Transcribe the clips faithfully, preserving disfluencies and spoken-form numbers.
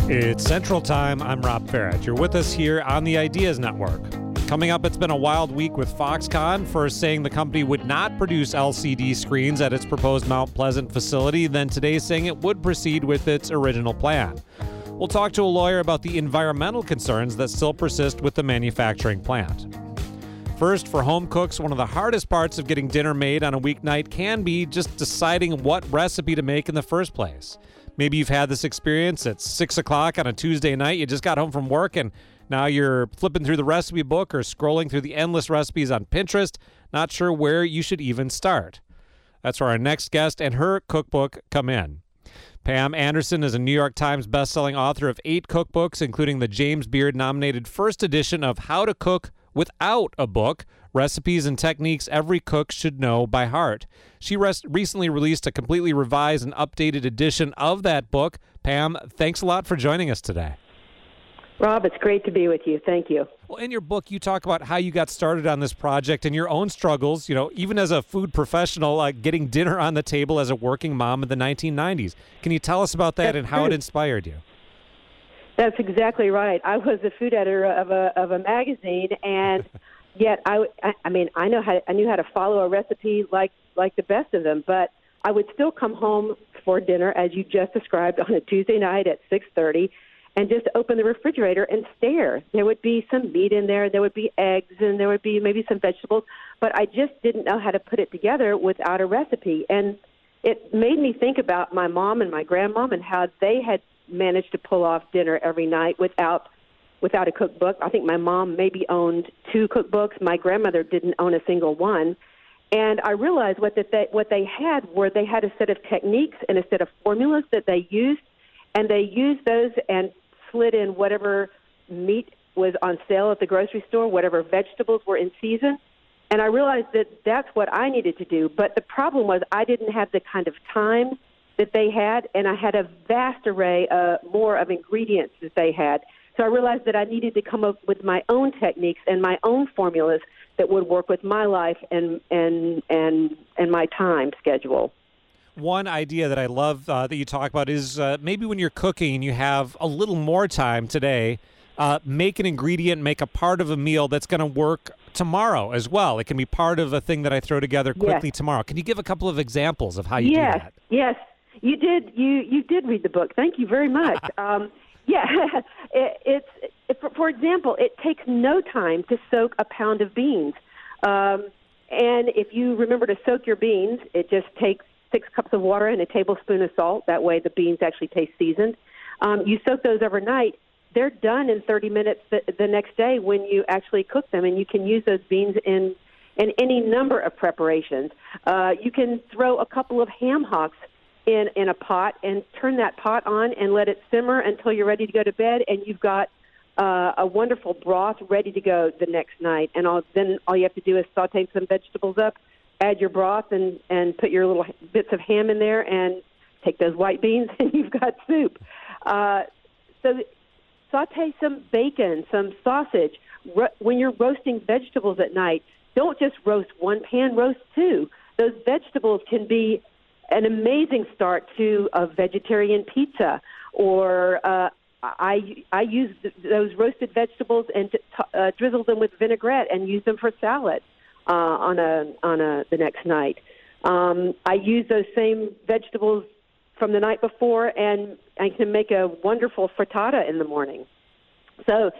It's Central Time. I'm Rob Farrett. You're with us here on the Ideas Network. Coming up, it's been a wild week with Foxconn, first saying the company would not produce L C D screens at its proposed Mount Pleasant facility, then today saying it would proceed with its original plan. We'll talk to a lawyer about the environmental concerns that still persist with the manufacturing plant. First, for home cooks, one of the hardest parts of getting dinner made on a weeknight can be just deciding what recipe to make in the first place. Maybe you've had this experience at six o'clock on a Tuesday night. You just got home from work and now you're flipping through the recipe book or scrolling through the endless recipes on Pinterest, not sure where you should even start. That's where our next guest and her cookbook come in. Pam Anderson is a New York Times bestselling author of eight cookbooks, including the James Beard-nominated first edition of How to Cook Without a Book, Recipes and Techniques Every Cook Should Know by Heart. She res- recently released a completely revised and updated edition of that book. Pam, thanks a lot for joining us today. Rob, it's great to be with you. Thank you. Well, in your book, you talk about how you got started on this project and your own struggles, you know, even as a food professional, uh, getting dinner on the table as a working mom in the nineteen nineties. Can you tell us about that That's and how true. It inspired you? That's exactly right. I was a food editor of a of a magazine, and yet I, I mean, I know how I knew how to follow a recipe like like the best of them, but I would still come home for dinner, as you just described, on a Tuesday night at six thirty, and just open the refrigerator and stare. There would be some meat in there, there would be eggs, and there would be maybe some vegetables, but I just didn't know how to put it together without a recipe. And it made me think about my mom and my grandmom and how they had managed to pull off dinner every night without without a cookbook. I think my mom maybe owned two cookbooks. My grandmother didn't own a single one. And I realized what that they, what they had were they had a set of techniques and a set of formulas that they used, and they used those and slid in whatever meat was on sale at the grocery store, whatever vegetables were in season. And I realized that that's what I needed to do. But the problem was I didn't have the kind of time that they had, and I had a vast array uh, more of ingredients that they had. So I realized that I needed to come up with my own techniques and my own formulas that would work with my life and and and and my time schedule. One idea that I love uh, that you talk about is uh, maybe when you're cooking and you have a little more time today, uh, make an ingredient, make a part of a meal that's going to work tomorrow as well. It can be part of a thing that I throw together quickly yes. tomorrow. Can you give a couple of examples of how you yes. do that? Yes, you did. You you did read the book. Thank you very much. um, yeah, it, it's it, for, for example, it takes no time to soak a pound of beans, um, and if you remember to soak your beans, it just takes six cups of water and a tablespoon of salt. That way, the beans actually taste seasoned. Um, you soak those overnight. They're done in thirty minutes the, the next day when you actually cook them, and you can use those beans in in any number of preparations. Uh, you can throw a couple of ham hocks in, in a pot and turn that pot on and let it simmer until you're ready to go to bed, and you've got uh, a wonderful broth ready to go the next night. And all, then all you have to do is saute some vegetables up, add your broth, and, and put your little bits of ham in there, and take those white beans, and you've got soup. Uh, so saute some bacon, some sausage. Ro- when you're roasting vegetables at night, don't just roast one pan, roast two. Those vegetables can be an amazing start to a vegetarian pizza. Or uh, I I use th- those roasted vegetables and t- uh, drizzle them with vinaigrette and use them for salad uh, on a on a the next night. Um, I use those same vegetables from the night before, and I can make a wonderful frittata in the morning. So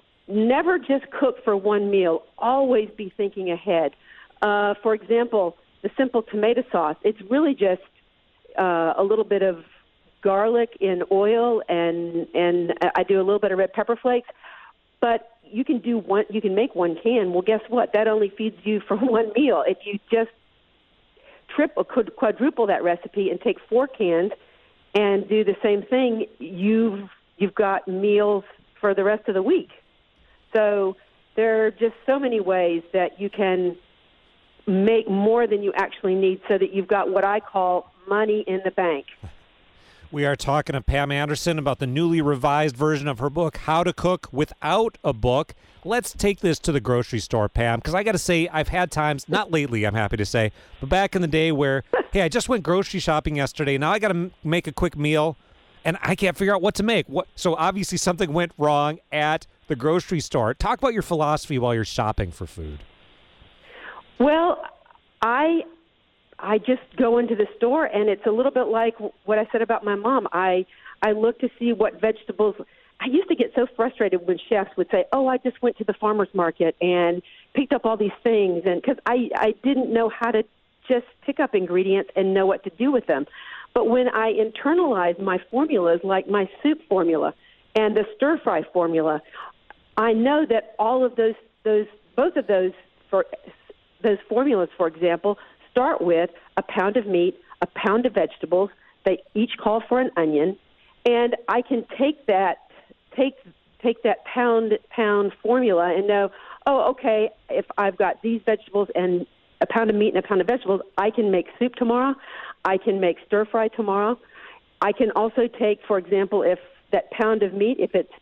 never just cook for one meal. Always be thinking ahead. Uh, for example, the simple tomato sauce, it's really just uh, a little bit of garlic in oil, and and I do a little bit of red pepper flakes. But you can do one. You can make one can. Well, guess what? That only feeds you for one meal. If you just triple, could quadruple that recipe and take four cans and do the same thing, you've you've got meals for the rest of the week. So there are just so many ways that you can make more than you actually need so that you've got what I call money in the bank. We are talking to Pam Anderson about the newly revised version of her book, How to Cook Without a Book. Let's take this to the grocery store, Pam, because I got to say, I've had times, not lately, I'm happy to say, but back in the day where, hey, I just went grocery shopping yesterday. Now I got to m- make a quick meal. and I can't figure out what to make. What? So obviously something went wrong at the grocery store. Talk about your philosophy while you're shopping for food. Well, I I just go into the store, and it's a little bit like what I said about my mom. I I look to see what vegetables. I used to get so frustrated when chefs would say, "Oh, I just went to the farmer's market and picked up all these things," and because I I didn't know how to just pick up ingredients and know what to do with them. But when I internalize my formulas, like my soup formula and the stir fry formula, I know that all of those those both of those for those formulas, for example, start with a pound of meat, a pound of vegetables. They each call for an onion, and I can take that take take that pound pound formula and know, oh, okay, if I've got these vegetables and a pound of meat and a pound of vegetables, I can make soup tomorrow. I can make stir fry tomorrow. I can also take, for example, if that pound of meat, if it's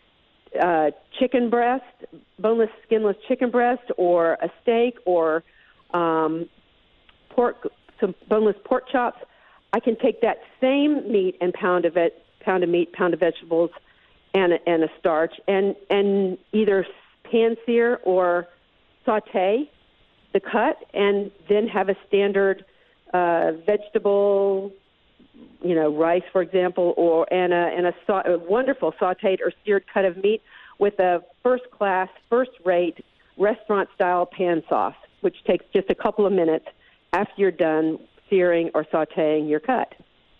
uh, chicken breast, boneless, skinless chicken breast, or a steak, or um, pork, some boneless pork chops, I can take that same meat and pound of it, pound of meat, pound of vegetables, and a, and a starch, and and either pan sear or saute the cut, and then have a standard uh, vegetable, you know, rice, for example, or and a and a, sa- a wonderful sautéed or seared cut of meat with a first-class, first-rate restaurant-style pan sauce, which takes just a couple of minutes after you're done searing or sautéing your cut.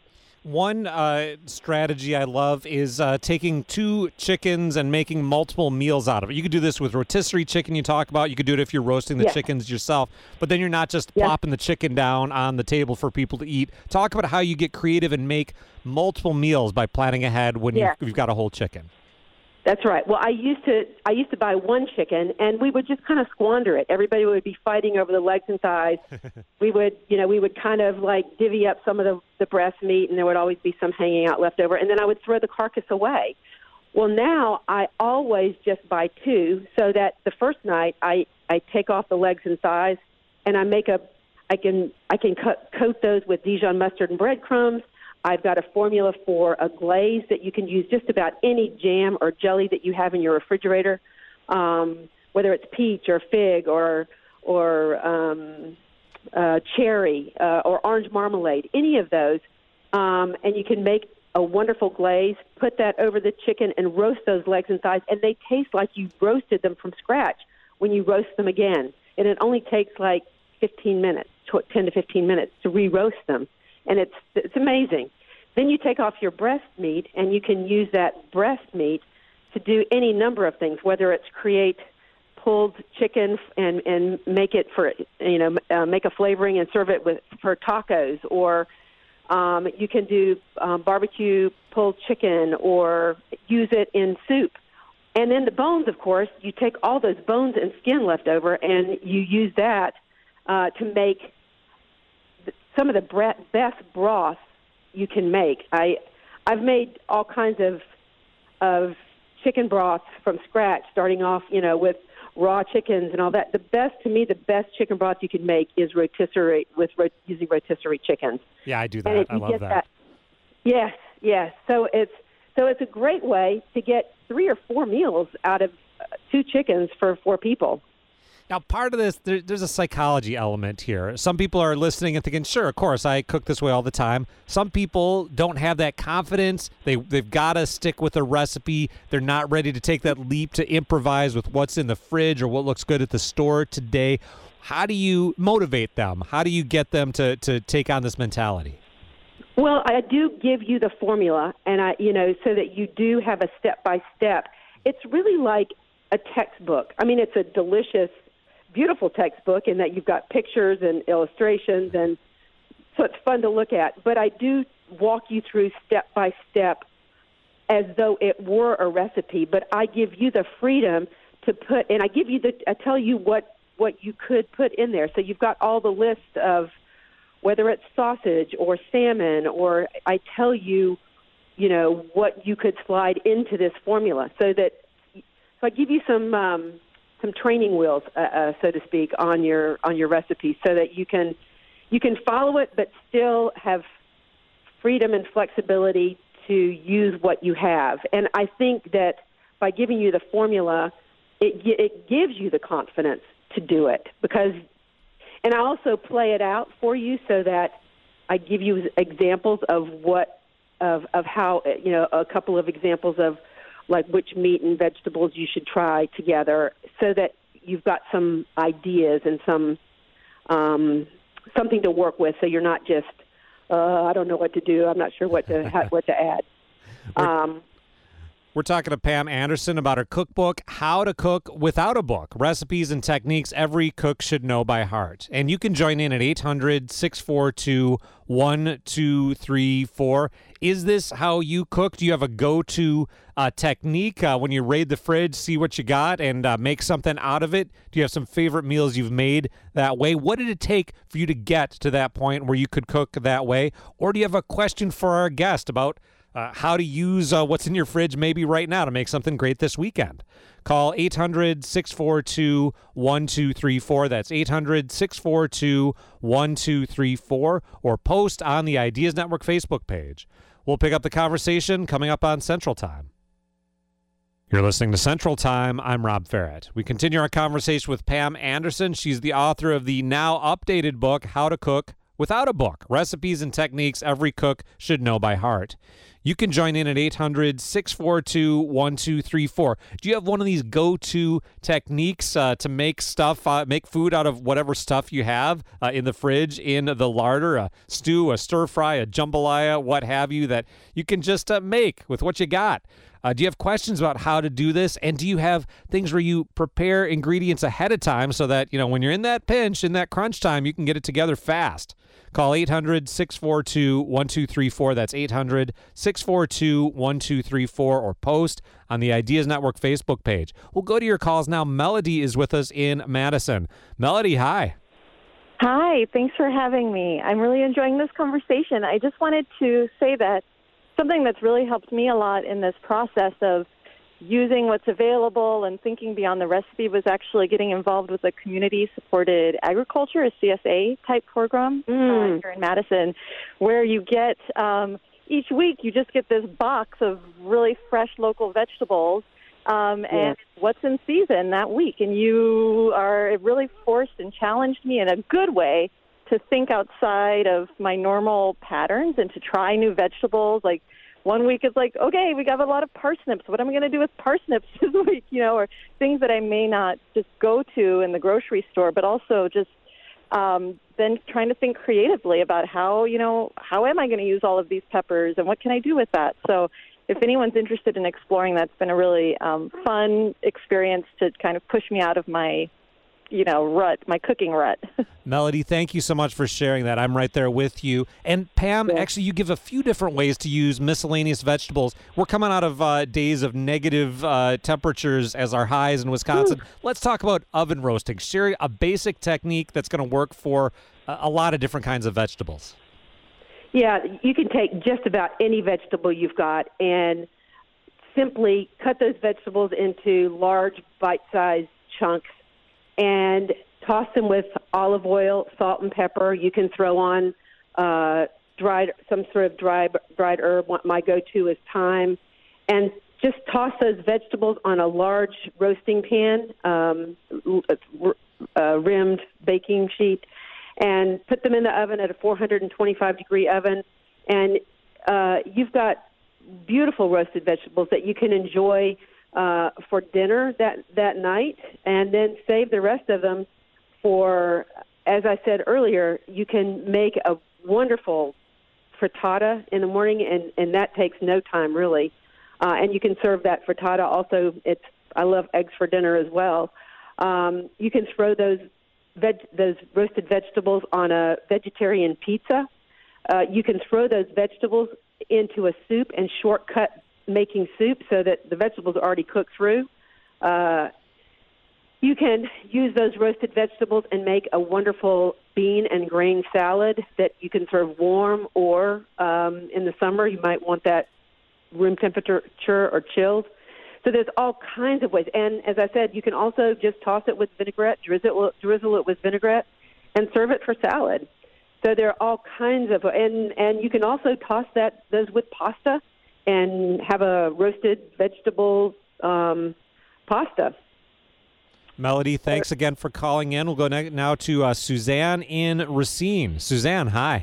One uh, strategy I love is uh, taking two chickens and making multiple meals out of it. You could do this with rotisserie chicken you talk about. You could do it if you're roasting the yes. chickens yourself. But then you're not just yes. plopping the chicken down on the table for people to eat. Talk about how you get creative and make multiple meals by planning ahead when yes. you've, you've got a whole chicken. That's right. Well, I used to I used to buy one chicken, and we would just kind of squander it. Everybody would be fighting over the legs and thighs. we would, you know, we would kind of like divvy up some of the, the breast meat, and there would always be some hanging out left over, and then I would throw the carcass away. Well, now I always just buy two, so that the first night I, I take off the legs and thighs, and I make a I can I can cut, coat those with Dijon mustard and breadcrumbs. I've got a formula for a glaze that you can use just about any jam or jelly that you have in your refrigerator, um, whether it's peach or fig or or um, uh, cherry uh, or orange marmalade, any of those. Um, and you can make a wonderful glaze, put that over the chicken, and roast those legs and thighs. And they taste like you roasted them from scratch when you roast them again. And it only takes like fifteen minutes, ten to fifteen minutes to re-roast them. And it's it's amazing. Then you take off your breast meat, and you can use that breast meat to do any number of things, whether it's create pulled chicken and and make it for, you know, uh, make a flavoring and serve it with for tacos, or um, you can do um, barbecue pulled chicken, or use it in soup. And then the bones, of course, you take all those bones and skin left over, and you use that uh, to make some of the bre- best broths you can make. I, I've made all kinds of of chicken broths from scratch, starting off, you know, with raw chickens and all that. The best, to me, the best chicken broth you can make is rotisserie with rot- using rotisserie chickens. Yeah, I do that. I love that. that. Yes, yes. So it's so it's a great way to get three or four meals out of uh, two chickens for four people. Now, part of this, there, there's a psychology element here. Some people are listening and thinking, sure, of course, I cook this way all the time. Some people don't have that confidence. They, they've got to stick with a recipe. They're not ready to take that leap to improvise with what's in the fridge or what looks good at the store today. How do you motivate them? How do you get them to, to take on this mentality? Well, I do give you the formula, and I, you know, so that you do have a step-by-step. It's really like a textbook. I mean, it's a delicious, beautiful textbook in that you've got pictures and illustrations, and so it's fun to look at. But I do walk you through step by step as though it were a recipe, but I give you the freedom to put, and I give you the, I tell you what, what you could put in there. So you've got all the list of whether it's sausage or salmon, or I tell you, you know, what you could slide into this formula, so that, so I give you some, um, some training wheels, uh, uh, so to speak, on your on your recipe, so that you can you can follow it, but still have freedom and flexibility to use what you have. And I think that by giving you the formula, it it gives you the confidence to do it. Because, and I also play it out for you so that I give you examples of what, of of how, you know, a couple of examples of like which meat and vegetables you should try together, so that you've got some ideas and some um, something to work with. So you're not just, uh, I don't know what to do. I'm not sure what to how, what to add. Um, We're talking to Pam Anderson about her cookbook, How to Cook Without a Book, recipes and techniques every cook should know by heart. And you can join in at eight hundred, six four two, one two three four. Is this how you cook? Do you have a go-to uh, technique uh, when you raid the fridge, see what you got, and uh, make something out of it? Do you have some favorite meals you've made that way? What did it take for you to get to that point where you could cook that way? Or do you have a question for our guest about Uh, how to use uh, what's in your fridge maybe right now to make something great this weekend? Call eight hundred, six four two, one two three four. That's eight hundred, six four two, one two three four. Or post on the Ideas Network Facebook page. We'll pick up the conversation coming up on Central Time. You're listening to Central Time. I'm Rob Ferret. We continue our conversation with Pam Anderson. She's the author of the now updated book, How to Cook Without a Book, recipes and techniques every cook should know by heart. You can join in at eight hundred, six four two, one two three four. Do you have one of these go-to techniques uh, to make stuff, uh, make food out of whatever stuff you have uh, in the fridge, in the larder, a stew, a stir-fry, a jambalaya, what have you, that you can just uh, make with what you got? Uh, do you have questions about how to do this? And do you have things where you prepare ingredients ahead of time so that, you know, when you're in that pinch, in that crunch time, you can get it together fast? Call eight hundred, six four two, one two three four. That's eight hundred, six four two, one two three four, or post on the Ideas Network Facebook page. We'll go to your calls now. Melody is with us in Madison. Melody, hi. Hi, thanks for having me. I'm really enjoying this conversation. I just wanted to say that something that's really helped me a lot in this process of using what's available and thinking beyond the recipe was actually getting involved with a community-supported agriculture, a C S A-type program Mm. uh, here in Madison, where you get, um, each week you just get this box of really fresh local vegetables um, and Yes. what's in season that week. And you are, it really forced and challenged me in a good way to think outside of my normal patterns and to try new vegetables. Like one week it's like, okay, we got a lot of parsnips. What am I going to do with parsnips this week? You know, or things that I may not just go to in the grocery store, but also just um, then trying to think creatively about how, you know, how am I going to use all of these peppers and what can I do with that? So if anyone's interested in exploring, that's been a really um, fun experience to kind of push me out of my you know, rut, my cooking rut. Melody, thank you so much for sharing that. I'm right there with you. And Pam, Yeah. actually, you give a few different ways to use miscellaneous vegetables. We're coming out of uh, days of negative uh, temperatures as our highs in Wisconsin. Ooh. Let's talk about oven roasting. Share a basic technique that's going to work for a, a lot of different kinds of vegetables. Yeah, you can take just about any vegetable you've got and simply cut those vegetables into large bite-sized chunks and toss them with olive oil, salt, and pepper. You can throw on uh, dried some sort of dry, dried herb. My go-to is thyme. And just toss those vegetables on a large roasting pan, um, uh, rimmed baking sheet, and put them in the oven at a four hundred twenty-five degree oven. And uh, you've got beautiful roasted vegetables that you can enjoy Uh, for dinner that, that night, and then save the rest of them for, as I said earlier, you can make a wonderful frittata in the morning, and, and that takes no time, really. Uh, and you can serve that frittata. Also, it's I love eggs for dinner as well. Um, you can throw those veg, those roasted vegetables on a vegetarian pizza. Uh, you can throw those vegetables into a soup and shortcut making soup so that the vegetables are already cooked through. Uh, you can use those roasted vegetables and make a wonderful bean and grain salad that you can serve warm, or um, in the summer you might want that room temperature or chilled. So there's all kinds of ways. And as I said, you can also just toss it with vinaigrette, drizzle, drizzle it with vinaigrette, and serve it for salad. So there are all kinds of, and, and you can also toss that those with pasta and have a roasted vegetable um, pasta. Melody, thanks again for calling in. We'll go ne- now to uh, Suzanne in Racine. Suzanne, hi.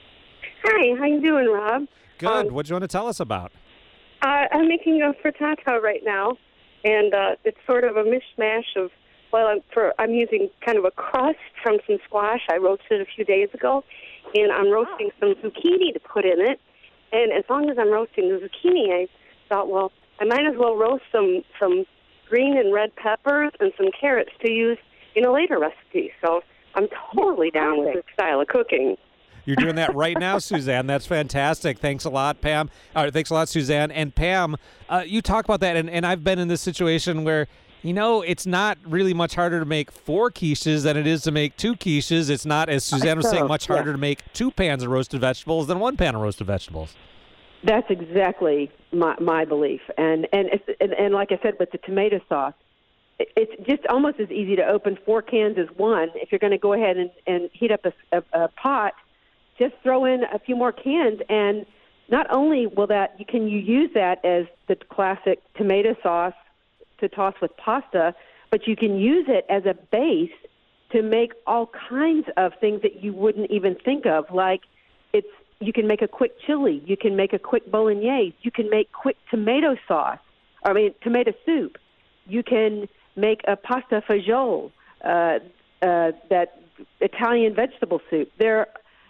Hi, how you doing, Rob? Good. Um, what do you want to tell us about? Uh, I'm making a frittata right now, and uh, it's sort of a mishmash of, well, I'm, for, I'm using kind of a crust from some squash I roasted a few days ago, and I'm roasting some zucchini to put in it. And as long as I'm roasting the zucchini, I thought, well, I might as well roast some, some green and red peppers and some carrots to use in a later recipe. So I'm totally down with this style of cooking. You're doing that right now, Suzanne. That's fantastic. Thanks a lot, Pam. All right, thanks a lot, Suzanne. And Pam, uh, you talk about that, and, and I've been in this situation where, you know, it's not really much harder to make four quiches than it is to make two quiches. It's not, as Suzanne was saying, much harder yeah. to make two pans of roasted vegetables than one pan of roasted vegetables. That's exactly my, my belief. And and, it's, and and like I said, with the tomato sauce, it, it's just almost as easy to open four cans as one. If you're going to go ahead and, and heat up a, a, a pot, just throw in a few more cans, and not only will that, you can you use that as the classic tomato sauce to toss with pasta, but you can use it as a base to make all kinds of things that you wouldn't even think of. Like it's you can make a quick chili, you can make a quick bolognese, you can make quick tomato sauce, I mean tomato soup. You can make a pasta fagioli, uh, uh, that Italian vegetable soup. There.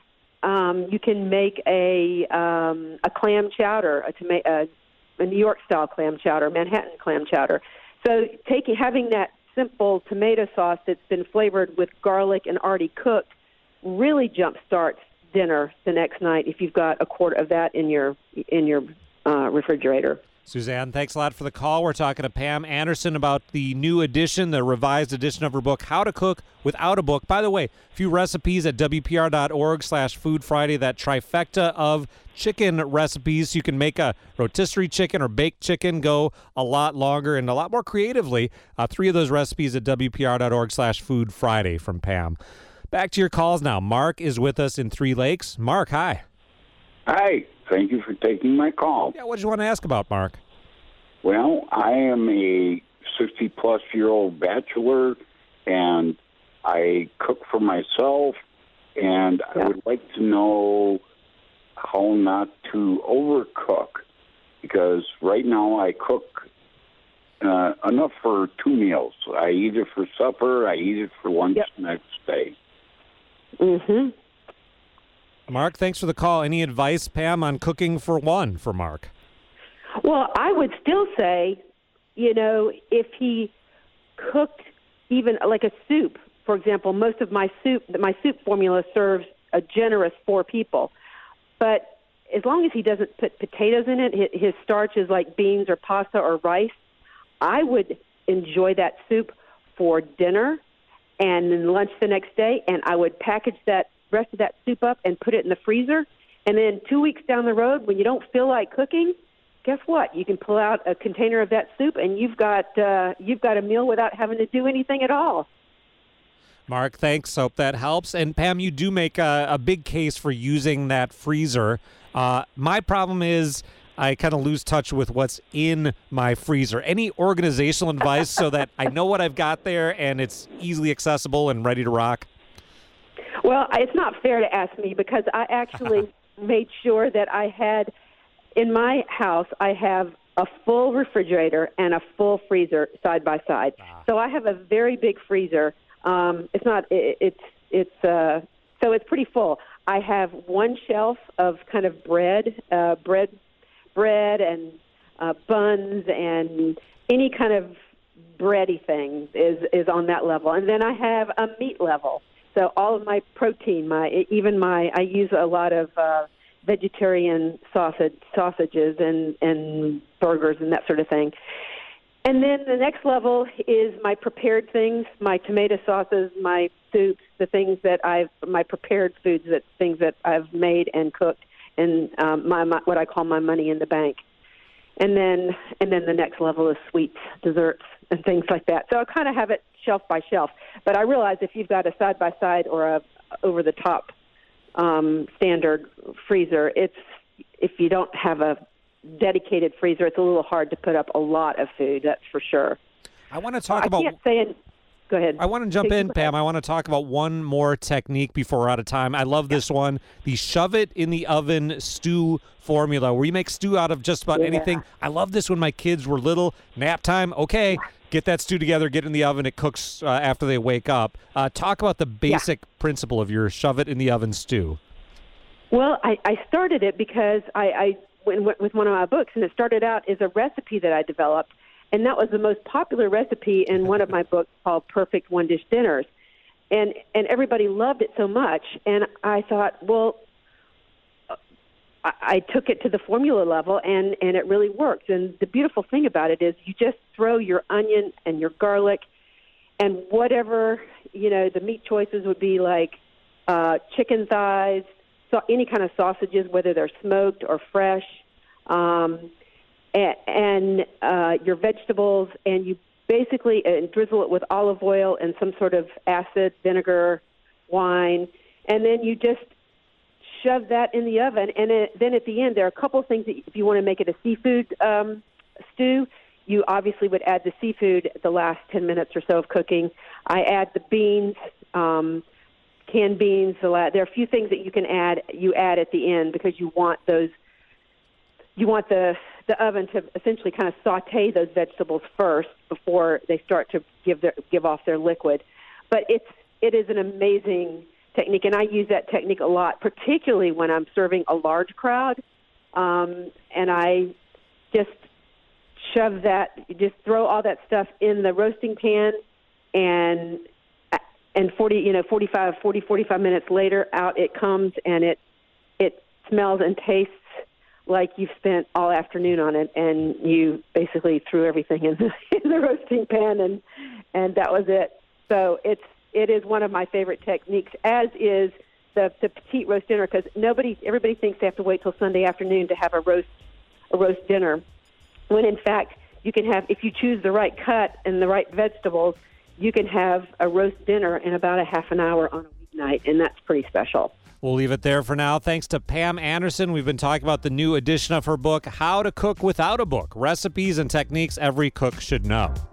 Um, you can make a um, a clam chowder, a, toma- a, a New York style clam chowder, Manhattan clam chowder. So taking having that simple tomato sauce that's been flavored with garlic and already cooked really jump starts dinner the next night if you've got a quart of that in your in your uh, refrigerator. Suzanne, thanks a lot for the call. We're talking to Pam Anderson about the new edition, the revised edition of her book, How to Cook Without a Book. By the way, a few recipes at W P R dot org slash Food Friday, that trifecta of chicken recipes. You can make a rotisserie chicken or baked chicken go a lot longer and a lot more creatively. Uh, three of those recipes at W P R dot org slash Food Friday from Pam. Back to your calls now. Mark is with us in Three Lakes. Mark, hi. Hi. Thank you for taking my call. Yeah, what did you want to ask about, Mark? Well, I am a sixty-plus-year-old bachelor, and I cook for myself, and Yeah. I would like to know how not to overcook, because right now I cook uh, enough for two meals. I eat it for supper, I eat it for lunch Yep. next day. Mm-hmm. Mark, thanks for the call. Any advice, Pam, on cooking for one for Mark? Well, I would still say, you know, if he cooked even like a soup, for example, most of my soup, my soup formula serves a generous four people. But as long as he doesn't put potatoes in it, his starch is like beans or pasta or rice, I would enjoy that soup for dinner and then lunch the next day, and I would package that rest of that soup up and put it in the freezer. And then two weeks down the road, when you don't feel like cooking, guess what? You can pull out a container of that soup, and you've got uh, you've got a meal without having to do anything at all. Mark, thanks. Hope that helps. And Pam, you do make a, a big case for using that freezer. Uh, my problem is I kind of lose touch with what's in my freezer. Any organizational advice so that I know what I've got there and it's easily accessible and ready to rock? Well, it's not fair to ask me because I actually made sure that I had, in my house, I have a full refrigerator and a full freezer side by side. Ah. So I have a very big freezer. Um, it's not, it, it's, it's, uh, so it's pretty full. I have one shelf of kind of bread, uh, bread, bread and uh, buns and any kind of bready thing is, is on that level. And then I have a meat level. So all of my protein, my even my, I use a lot of uh, vegetarian sausage, sausages and, and burgers and that sort of thing. And then the next level is my prepared things, my tomato sauces, my soups, the things that I've, my prepared foods, that things that I've made and cooked, and um, my, my what I call my money in the bank. And then and then the next level is sweets, desserts, and things like that. So I kind of have it shelf by shelf. But I realize if you've got a side-by-side or a over-the-top um, standard freezer, it's if you don't have a dedicated freezer, it's a little hard to put up a lot of food, that's for sure. I want to talk I about... can't say it. Go ahead. I want to jump in, Pam. I want to talk about one more technique before we're out of time. I love this one, the shove it in the oven stew formula, where you make stew out of just about Yeah. anything. I love this when my kids were little. Nap time, okay, get that stew together, get it in the oven. It cooks uh, after they wake up. Uh, talk about the basic yeah. principle of your shove it in the oven stew. Well, I, I started it because I, I went with one of my books, and it started out as a recipe that I developed. And that was the most popular recipe in one of my books called Perfect One Dish Dinners. And and everybody loved it so much. And I thought, well, I, I took it to the formula level, and, and it really works. And the beautiful thing about it is you just throw your onion and your garlic and whatever, you know, the meat choices would be like uh, chicken thighs, so any kind of sausages, whether they're smoked or fresh, um and, and uh, your vegetables, and you basically uh, drizzle it with olive oil and some sort of acid, vinegar, wine, and then you just shove that in the oven. And it, then at the end, there are a couple of things that if you want to make it a seafood um, stew, you obviously would add the seafood the last ten minutes or so of cooking. I add the beans, um, canned beans. The la- there are a few things that you can add. You add at the end because you want those. You want the the oven to essentially kind of saute those vegetables first before they start to give their give off their liquid. But it's it is an amazing technique, and I use that technique a lot, particularly when I'm serving a large crowd. Um, and I just shove that, just throw all that stuff in the roasting pan, and and forty you know forty-five, forty, forty-five minutes later, out it comes, and it it smells and tastes like you've spent all afternoon on it, and you basically threw everything in the, in the roasting pan, and and that was it. So it's it is one of my favorite techniques, as is the the petite roast dinner, because nobody everybody thinks they have to wait till Sunday afternoon to have a roast a roast dinner, when in fact you can have, if you choose the right cut and the right vegetables, you can have a roast dinner in about a half an hour on a weeknight, and that's pretty special. We'll leave it there for now. Thanks to Pam Anderson. We've been talking about the new edition of her book, How to Cook Without a Book, Recipes and Techniques Every Cook Should Know.